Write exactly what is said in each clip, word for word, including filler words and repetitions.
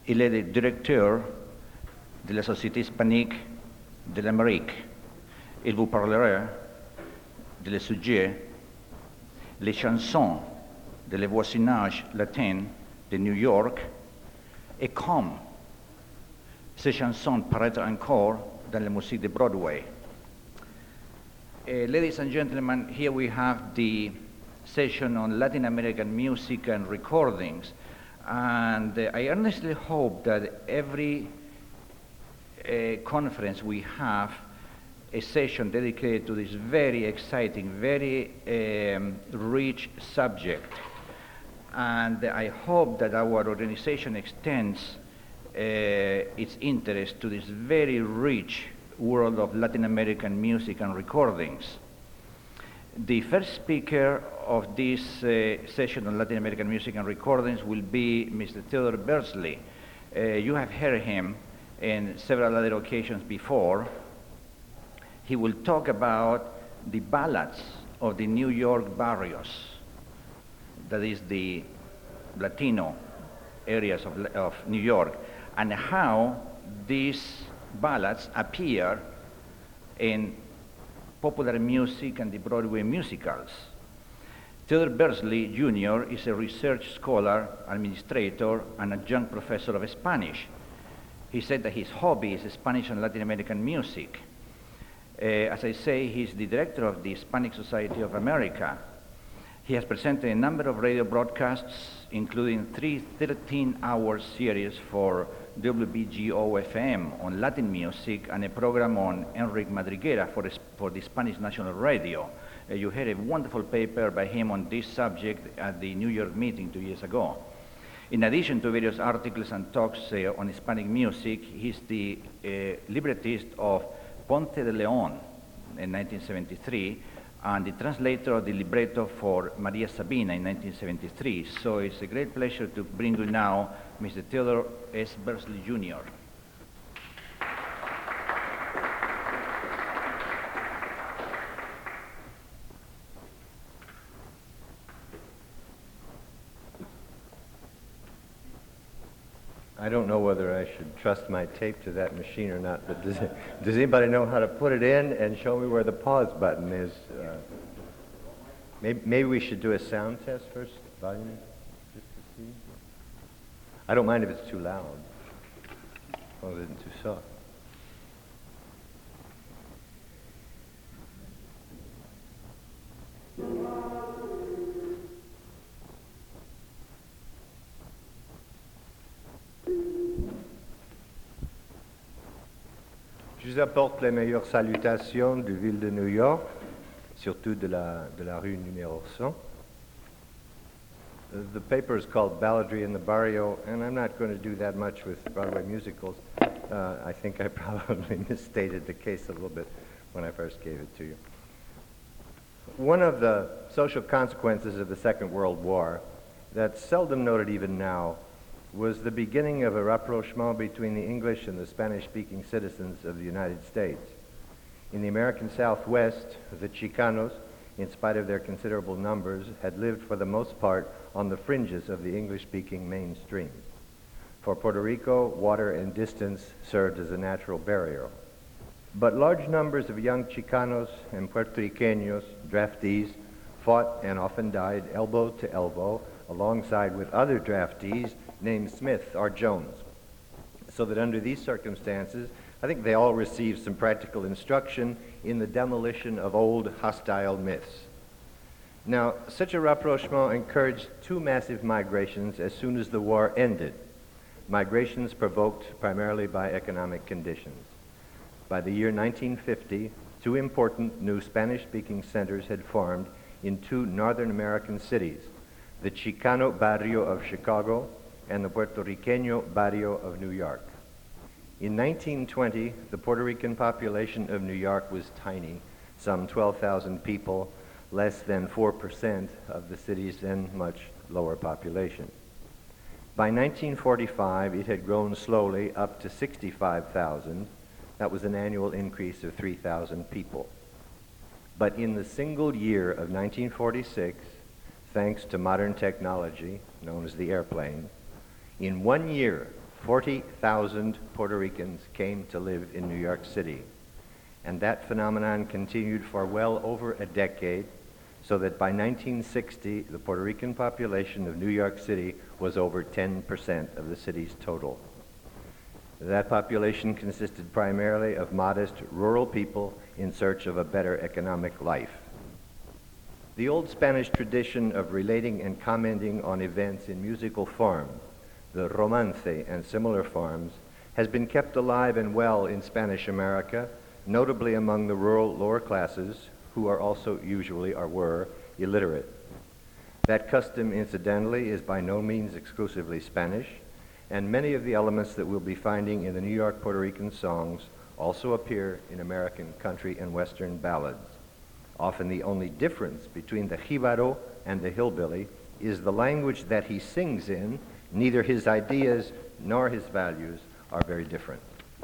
Il est le directeur de la Société hispanique de l'Amérique. Il vous parlera de le sujet les chansons de le voisinage latin de New York et comme ces chansons paraîtront encore dans la musique de Broadway. Uh, ladies and gentlemen, here we have the session on Latin American music and recordings. And uh, I earnestly hope that every uh, conference we have a session dedicated to this very exciting, very um, rich subject. And I hope that our organization extends uh, its interest to this very rich world of Latin American music and recordings. The first speaker of this uh, session on Latin American music and recordings will be Mister Theodore Beardsley. Uh, you have heard him in several other occasions before. He will talk about the ballads of the New York barrios, that is the Latino areas of, of New York, and how these ballads appear in popular music and the Broadway musicals. Theodore Beardsley, Junior is a research scholar, administrator, and adjunct professor of Spanish. He said that his hobby is Spanish and Latin American music. Uh, as I say, he's the director of the Hispanic Society of America. He has presented a number of radio broadcasts, including three thirteen-hour series for W B G O F M on Latin music and a program on Enrique Madriguera for, for the Spanish National Radio. Uh, you had a wonderful paper by him on this subject at the New York meeting two years ago. In addition to various articles and talks uh, on Hispanic music, he's the uh, librettist of Ponce de Leon in nineteen seventy-three, and the translator of the libretto for Maria Sabina in nineteen seventy-three. So it's a great pleasure to bring you now Mister Theodore S. Beardsley, Junior I don't know whether I should trust my tape to that machine or not, but does, it, does anybody know how to put it in and show me where the pause button is? Uh, maybe, maybe we should do a sound test first, volume, just to see. I don't mind if it's too loud, as long as it isn't too soft. Je vous apporte les meilleures salutations de ville de New York, surtout de la, de la rue numéro cent. Uh, the paper is called Balladry in the Barrio, and I'm not going to do that much with Broadway musicals. Uh, I think I probably misstated the case a little bit when I first gave it to you. One of the social consequences of the Second World War that's seldom noted even now was the beginning of a rapprochement between the English and the Spanish-speaking citizens of the United States. In the American Southwest, the Chicanos, in spite of their considerable numbers, had lived for the most part on the fringes of the English-speaking mainstream. For Puerto Rico, water and distance served as a natural barrier. But large numbers of young Chicanos and Puertorriqueños, draftees, fought and often died elbow to elbow alongside with other draftees named Smith or Jones. So that under these circumstances, I think they all received some practical instruction in the demolition of old hostile myths. Now, such a rapprochement encouraged two massive migrations as soon as the war ended, migrations provoked primarily by economic conditions. By the year nineteen fifty, two important new Spanish-speaking centers had formed in two Northern American cities, the Chicano barrio of Chicago and the Puerto Riqueño barrio of New York. In nineteen twenty, the Puerto Rican population of New York was tiny, some twelve thousand people, less than four percent of the city's then much lower population. By nineteen forty-five, it had grown slowly up to sixty-five thousand. That was an annual increase of three thousand people. But in the single year of nineteen forty-six, thanks to modern technology, known as the airplane, in one year, forty thousand Puerto Ricans came to live in New York City, and that phenomenon continued for well over a decade, so that by nineteen sixty, the Puerto Rican population of New York City was over ten percent of the city's total. That population consisted primarily of modest rural people in search of a better economic life. The old Spanish tradition of relating and commenting on events in musical form, the romance and similar forms, has been kept alive and well in Spanish America, notably among the rural lower classes, who are also usually or were illiterate. That custom, incidentally, is by no means exclusively Spanish, and many of the elements that we'll be finding in the New York Puerto Rican songs also appear in American country and western ballads. Often the only difference between the jíbaro and the hillbilly is the language that he sings in. Neither his ideas nor his values are very different.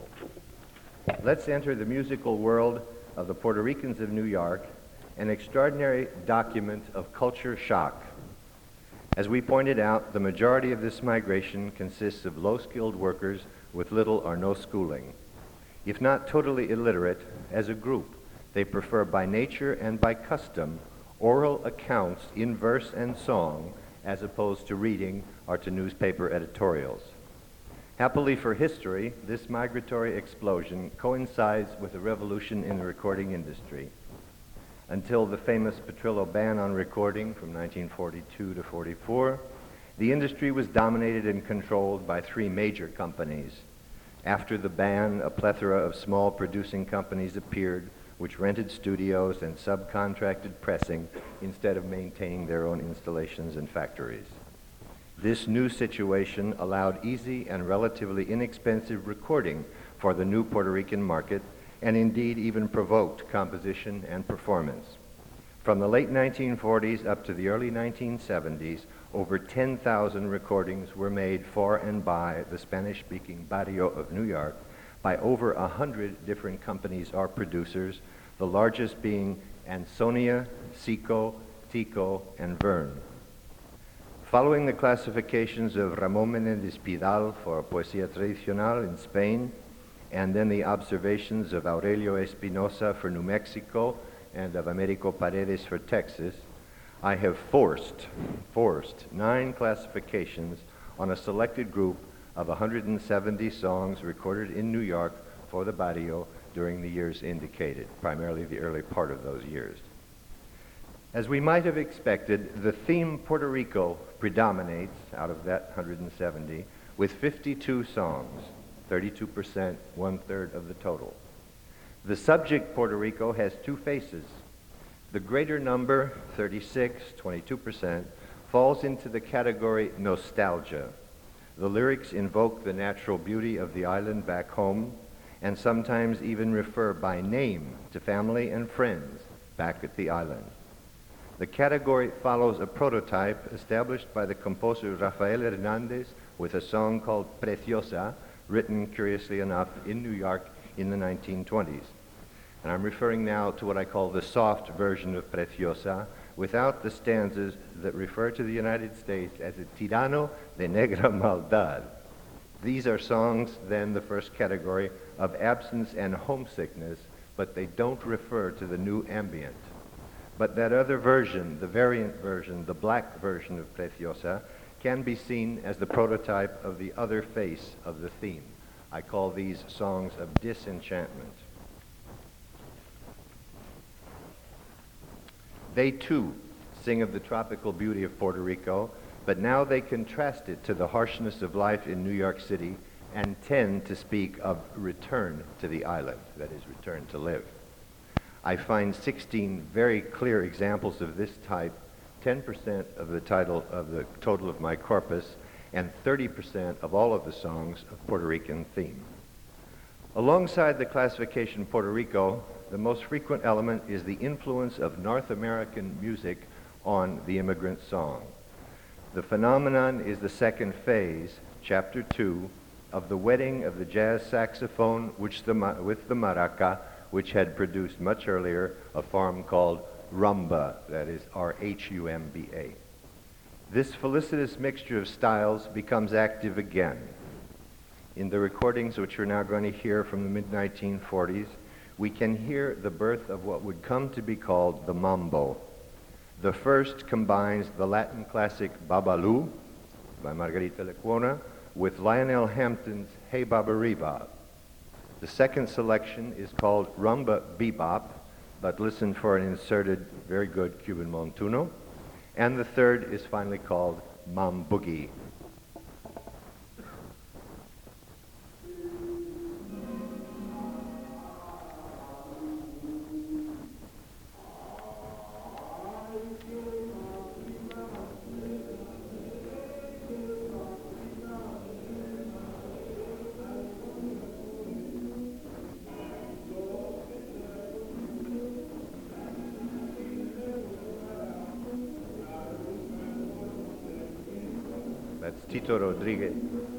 Let's enter the musical world of the Puerto Ricans of New York, an extraordinary document of culture shock. As we pointed out, the majority of this migration consists of low-skilled workers with little or no schooling. If not totally illiterate, as a group, they prefer by nature and by custom oral accounts in verse and song as opposed to reading or to newspaper editorials. Happily for history, this migratory explosion coincides with a revolution in the recording industry. Until the famous Petrillo ban on recording from nineteen forty-two to forty-four, the industry was dominated and controlled by three major companies. After the ban, a plethora of small producing companies appeared, which rented studios and subcontracted pressing instead of maintaining their own installations and factories. This new situation allowed easy and relatively inexpensive recording for the new Puerto Rican market, and indeed even provoked composition and performance. From the late nineteen forties up to the early nineteen seventies, over ten thousand recordings were made for and by the Spanish-speaking barrio of New York by over a hundred different companies or producers, the largest being Ansonia, Seco, Tico, and Verne. Following the classifications of Ramón Menéndez Pidal for Poesía Tradicional in Spain, and then the observations of Aurelio Espinosa for New Mexico and of Americo Paredes for Texas, I have forced, forced nine classifications on a selected group of one hundred seventy songs recorded in New York for the barrio during the years indicated, primarily the early part of those years. As we might have expected, the theme Puerto Rico predominates out of that one hundred seventy with fifty-two songs, thirty-two percent, one-third of the total. The subject, Puerto Rico, has two faces. The greater number, thirty-six, twenty-two percent, falls into the category nostalgia. The lyrics invoke the natural beauty of the island back home, and sometimes even refer by name to family and friends back at the island. The category follows a prototype established by the composer Rafael Hernandez with a song called Preciosa, written, curiously enough, in New York in the nineteen twenties. And I'm referring now to what I call the soft version of Preciosa, without the stanzas that refer to the United States as a tirano de negra maldad. These are songs, then, the first category, of absence and homesickness, but they don't refer to the new ambient. But that other version, the variant version, the black version of Preciosa, can be seen as the prototype of the other face of the theme. I call these songs of disenchantment. They too sing of the tropical beauty of Puerto Rico, but now they contrast it to the harshness of life in New York City and tend to speak of return to the island, that is, return to live. I find sixteen very clear examples of this type, ten percent of the title of the total of my corpus, and thirty percent of all of the songs of Puerto Rican theme. Alongside the classification Puerto Rico, the most frequent element is the influence of North American music on the immigrant song. The phenomenon is the second phase, chapter two, of the wedding of the jazz saxophone which the, with the maraca, which had produced much earlier a form called rumba, that is R H U M B A. This felicitous mixture of styles becomes active again. In the recordings which we're now going to hear from the mid nineteen forties, we can hear the birth of what would come to be called the mambo. The first combines the Latin classic Babalu by Margarita Lecuona with Lionel Hampton's Hey Baberiba. The second selection is called Rumba Bebop, but listen for an inserted, very good Cuban montuno. And the third is finally called Mam Boogie. That's Tito Rodriguez.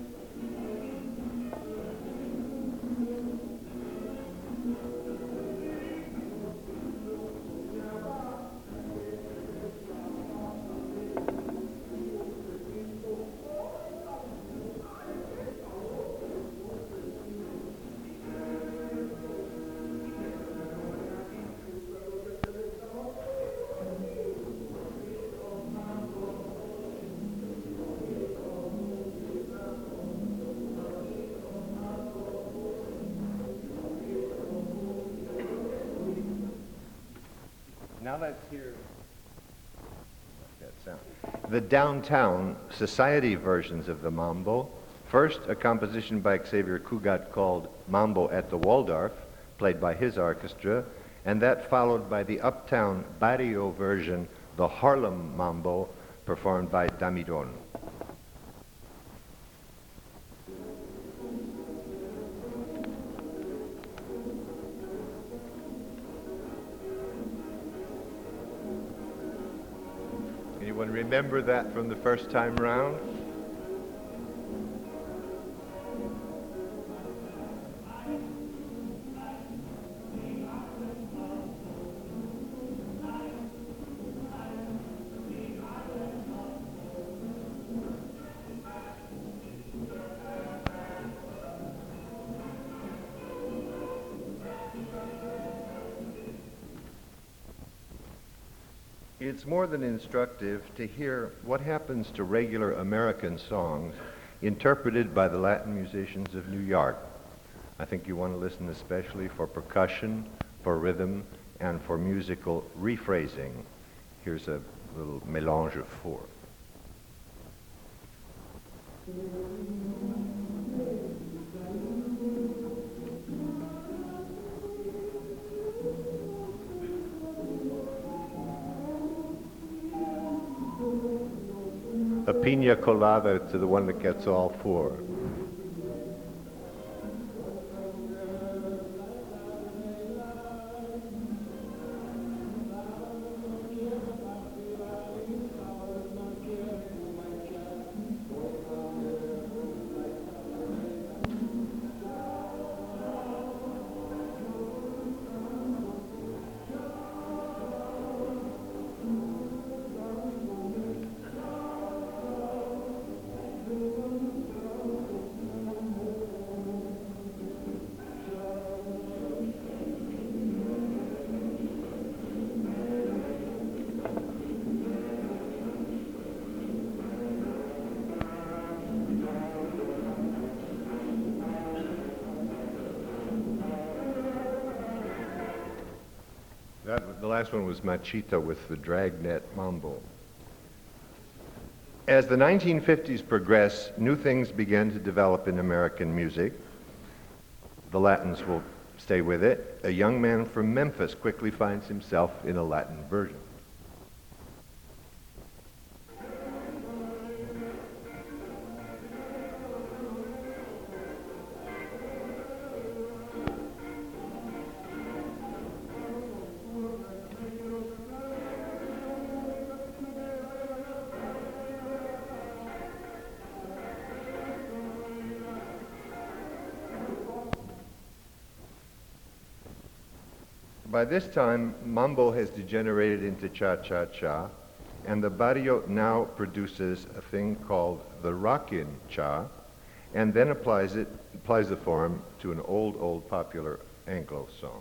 Now let's hear that sound. The downtown society versions of the mambo. First, a composition by Xavier Cugat called Mambo at the Waldorf, played by his orchestra, and that followed by the uptown barrio version, the Harlem Mambo, performed by Damiron. Anyone remember that from the first time round? It's more than instructive to hear what happens to regular American songs interpreted by the Latin musicians of New York. I think you want to listen especially for percussion, for rhythm, and for musical rephrasing. Here's a little mélange of four. A pina colada to the one that gets all four. That, the last one was Machita with the Dragnet Mambo. As the nineteen fifties progress, new things began to develop in American music. The Latins will stay with it. A young man from Memphis quickly finds himself in a Latin version. By this time, mambo has degenerated into cha-cha-cha, and the barrio now produces a thing called the rockin' cha, and then applies it, applies the form to an old, old popular Anglo song.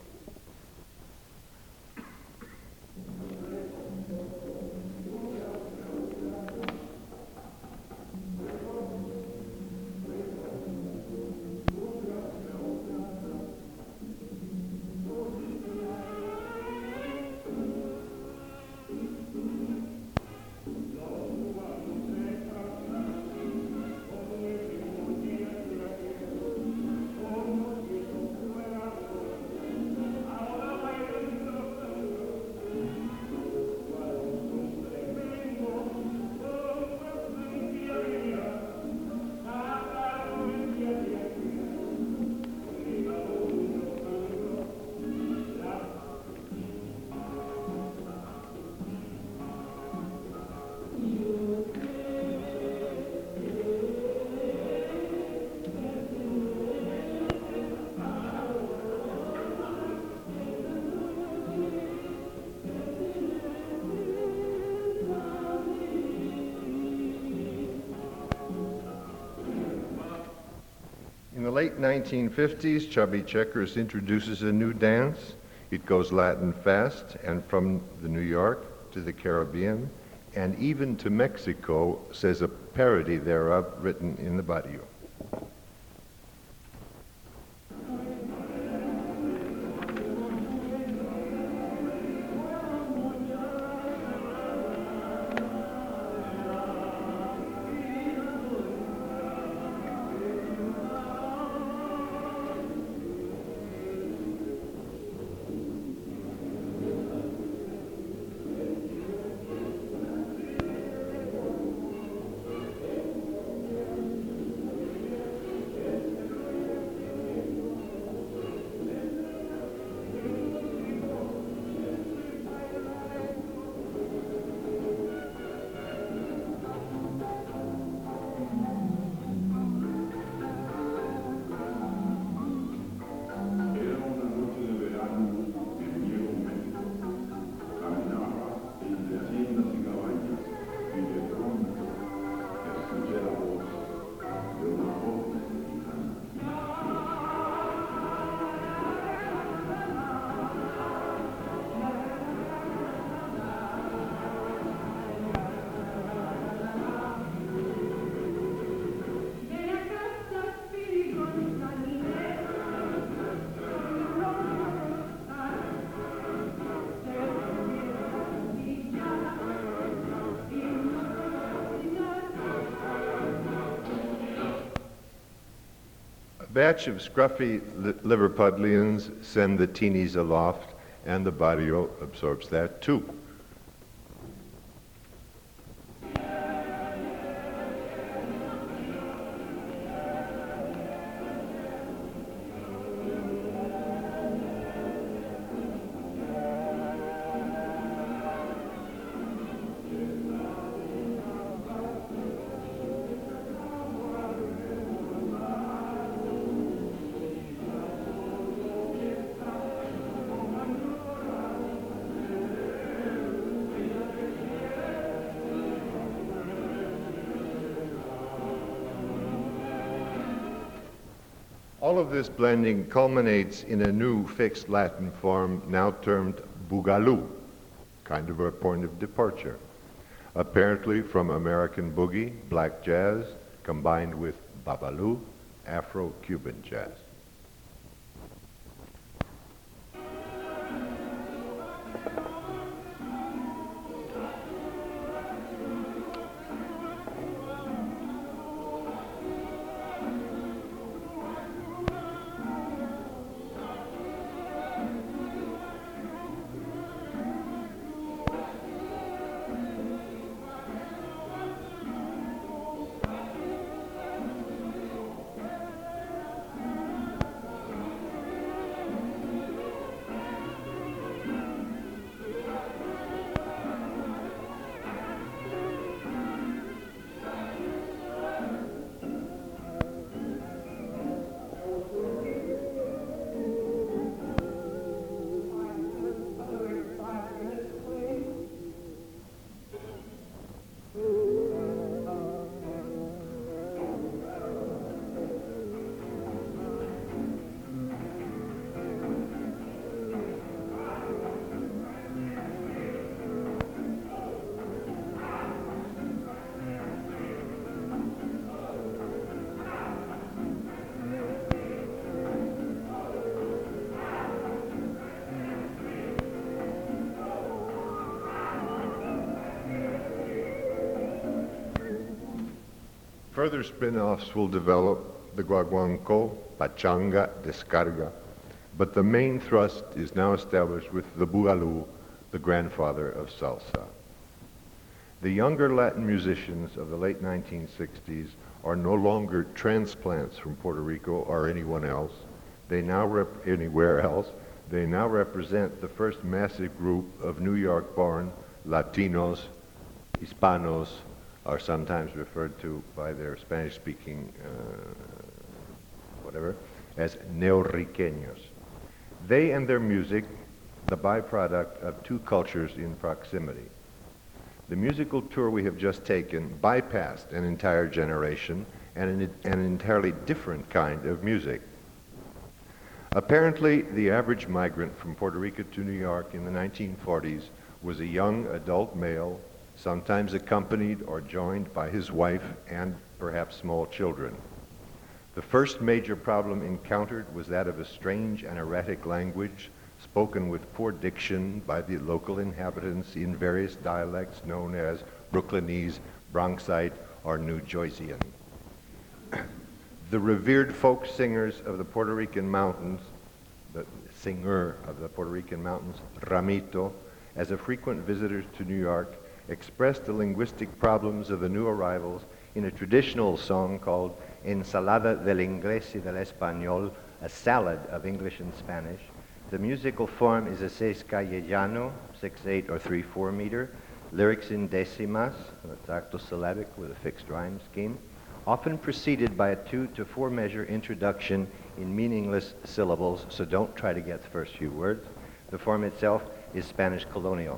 In the late nineteen fifties, Chubby Checkers introduces a new dance. It goes Latin fast, and from the New York to the Caribbean, and even to Mexico, says a parody thereof written in the barrio. A batch of scruffy li Liverpudlians send the teenies aloft, and the barrio absorbs that too. All of this blending culminates in a new fixed Latin form now termed boogaloo, kind of a point of departure, apparently from American boogie, black jazz, combined with babaloo, Afro-Cuban jazz. further spin-offs will develop the guaguancó, pachanga, descarga, but the main thrust is now established with the boogaloo, the grandfather of salsa. The younger Latin musicians of the late nineteen sixties are no longer transplants from Puerto Rico or anyone else. They now rep- anywhere else. They now represent the first massive group of New York-born Latinos, Hispanos, are sometimes referred to by their Spanish-speaking uh, whatever, as neoriqueños. They and their music, the byproduct of two cultures in proximity. The musical tour we have just taken bypassed an entire generation and an, an entirely different kind of music. Apparently, the average migrant from Puerto Rico to New York in the nineteen forties was a young adult male, sometimes accompanied or joined by his wife and perhaps small children. The first major problem encountered was that of a strange and erratic language spoken with poor diction by the local inhabitants in various dialects known as Brooklynese, Bronxite, or New Joycean. The revered folk singers of the Puerto Rican mountains, the singer of the Puerto Rican mountains, Ramito, as a frequent visitor to New York, expressed the linguistic problems of the new arrivals in a traditional song called Ensalada del Inglés y del Español, a salad of English and Spanish. The musical form is a seis calle llano, six eight or three four meter, lyrics in decimas, that's octosyllabic with a fixed rhyme scheme, often preceded by a two to four measure introduction in meaningless syllables, so don't try to get the first few words. The form itself is Spanish colonial.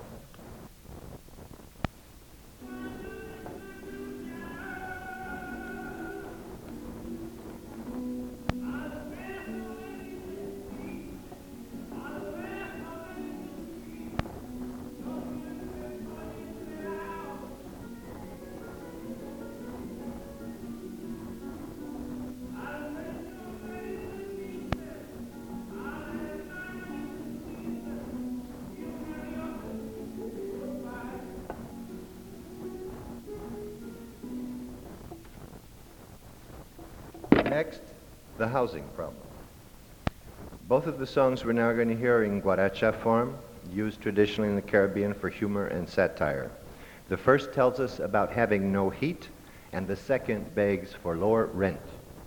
Next, the housing problem. Both of the songs we're now going to hear are in guaracha form, used traditionally in the Caribbean for humor and satire. The first tells us about having no heat, and the second begs for lower rent.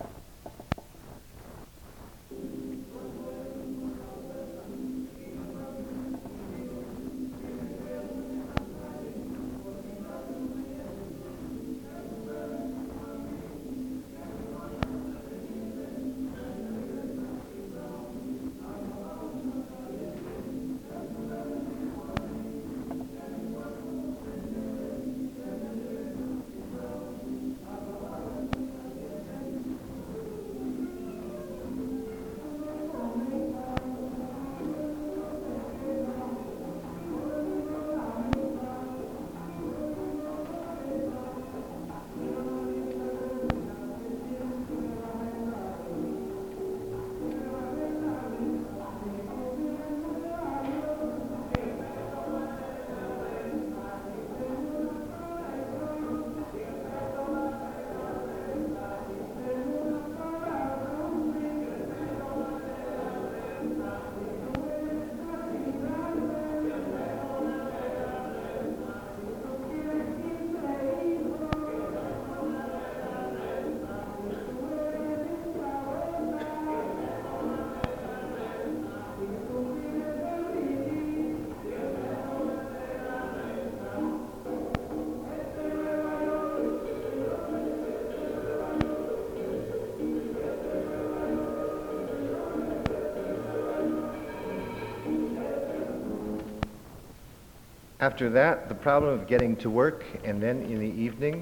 After that, the problem of getting to work, and then in the evening,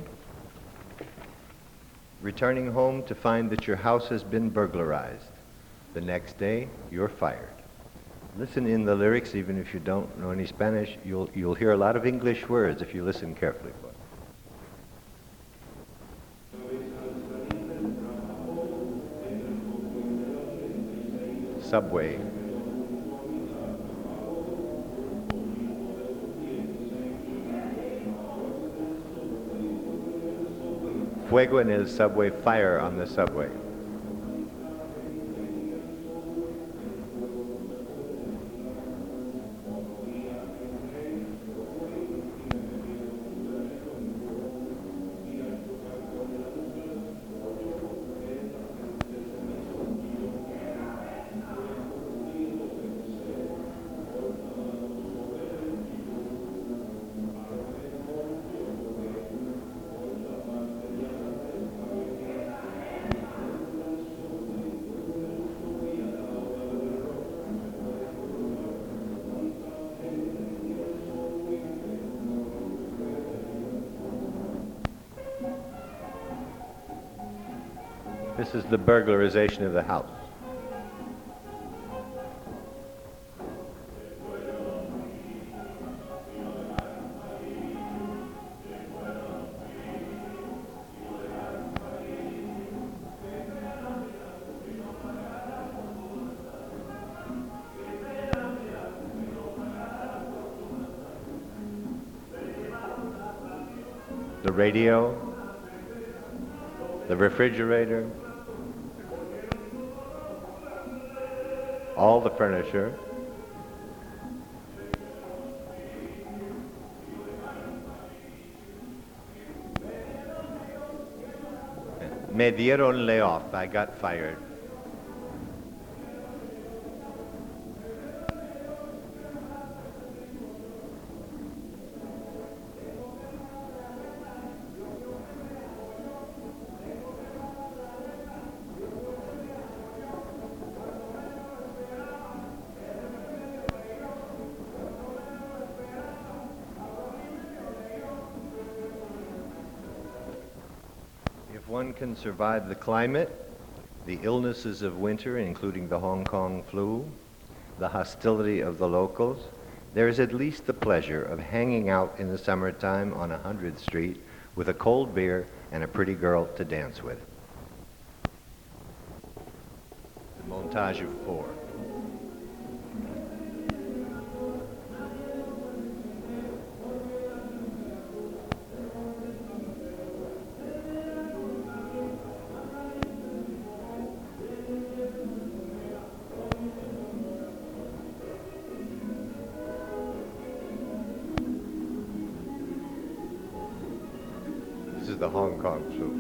returning home to find that your house has been burglarized. The next day, you're fired. Listen in the lyrics, even if you don't know any Spanish, you'll, you'll hear a lot of English words if you listen carefully. Subway. fuego en el subway, fire on the subway. This is the burglarization of the house. The radio, the refrigerator, all the furniture, me dieron layoff, I got fired. If one can survive the climate, the illnesses of winter, including the Hong Kong flu, the hostility of the locals, there is at least the pleasure of hanging out in the summertime on one hundredth Street with a cold beer and a pretty girl to dance with. The montage of four. This is the Hong Kong flu.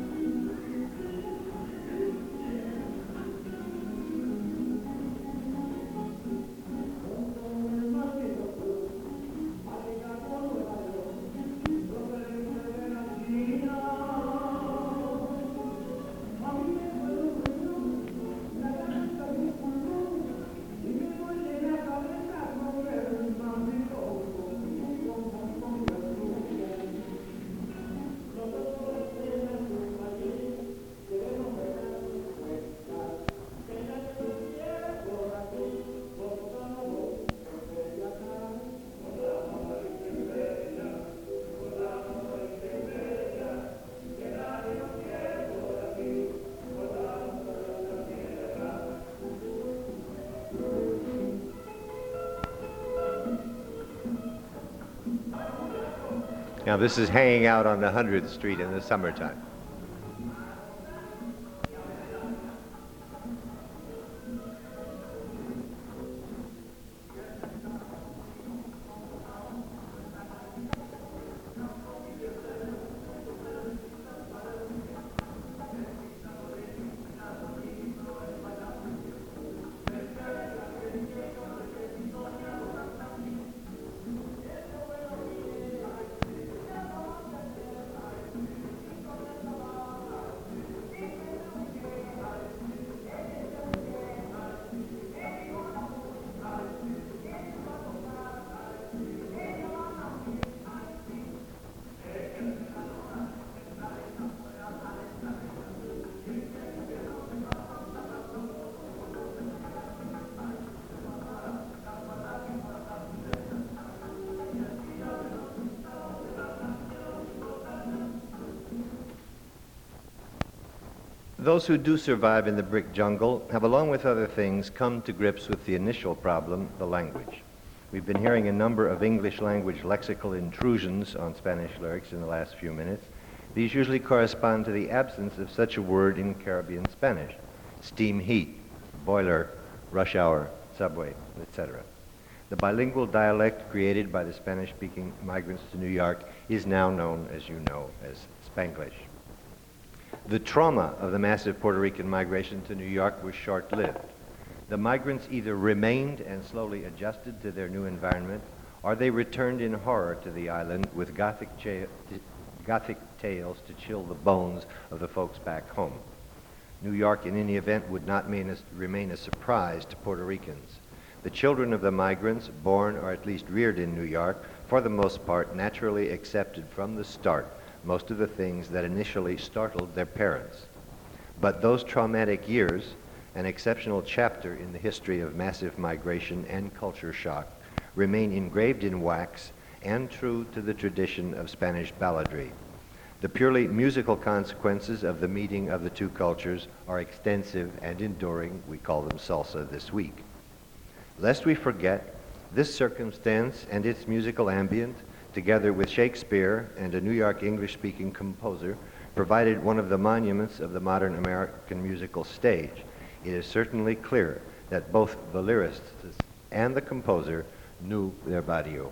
Now this is hanging out on one hundredth Street in the summertime. Those who do survive in the brick jungle have, along with other things, come to grips with the initial problem, the language. We've been hearing a number of English language lexical intrusions on Spanish lyrics in the last few minutes, These usually correspond to the absence of such a word in Caribbean Spanish: steam heat, boiler, rush hour, subway, et cetera. The bilingual dialect created by the Spanish-speaking migrants to New York is now known, as you know, as Spanglish. The trauma of the massive Puerto Rican migration to New York was short-lived. The migrants either remained and slowly adjusted to their new environment, or they returned in horror to the island with Gothic, cha- Gothic tales to chill the bones of the folks back home. New York, in any event, would not mean a, remain a surprise to Puerto Ricans. The children of the migrants, born or at least reared in New York, for the most part naturally accepted from the start most of the things that initially startled their parents. But those traumatic years, an exceptional chapter in the history of massive migration and culture shock, remain engraved in wax and true to the tradition of Spanish balladry. The purely musical consequences of the meeting of the two cultures are extensive and enduring. We call them salsa this week. Lest we forget, this circumstance and its musical ambient, together with Shakespeare and a New York English-speaking composer, provided one of the monuments of the modern American musical stage. It is certainly clear that both the lyricist and the composer knew their barrio.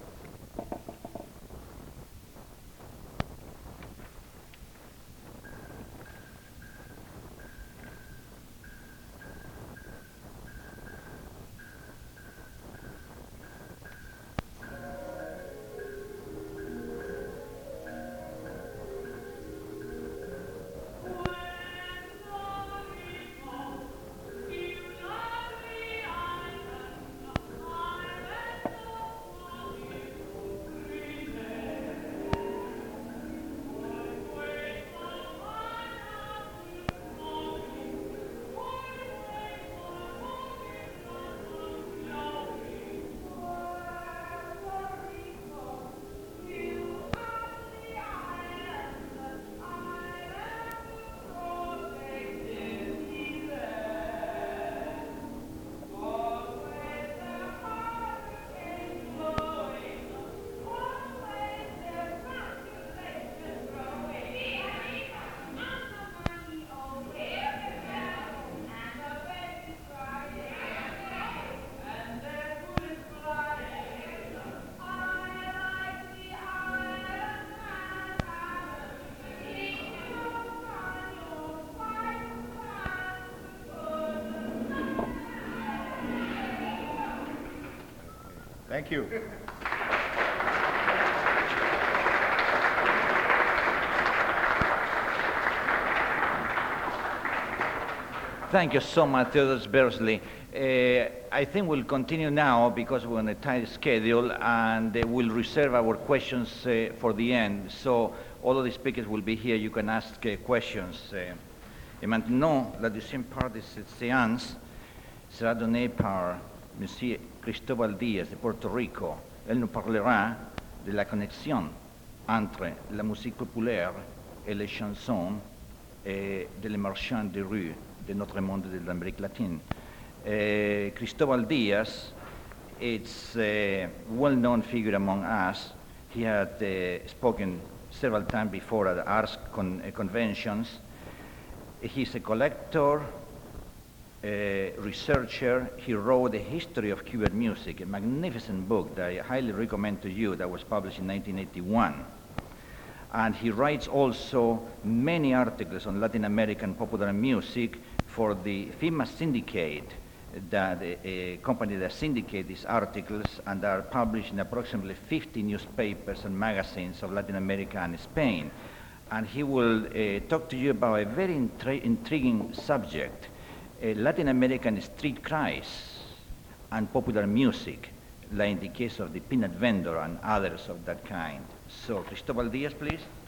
Thank you. Thank you so much, Theodore Bersley. Uh, I think we'll continue now because we're on a tight schedule, and uh, we'll reserve our questions uh, for the end. So all of the speakers will be here. You can ask uh, questions. Uh, et maintenant, la deuxième part de cette séance sera donnée par Monsieur Cristóbal Díaz de Puerto Rico. Elle nous parlera de la connexion entre la musique populaire et les chansons et de les marchands de rue de notre monde de l'Amérique latine. Uh, Cristóbal Díaz, it's a well-known figure among us. He had uh, spoken several times before at arts con uh, conventions. He's a collector, a researcher. He wrote a history of Cuban music, a magnificent book that I highly recommend to you, that was published in nineteen eighty-one. And he writes also many articles on Latin American popular music for the FIMA Syndicate, that a, a company that syndicates these articles and are published in approximately fifty newspapers and magazines of Latin America and Spain. And he will uh, talk to you about a very intri intriguing subject, uh, Latin American street cries and popular music, like in the case of the Peanut Vendor and others of that kind. So, Cristóbal Díaz, please.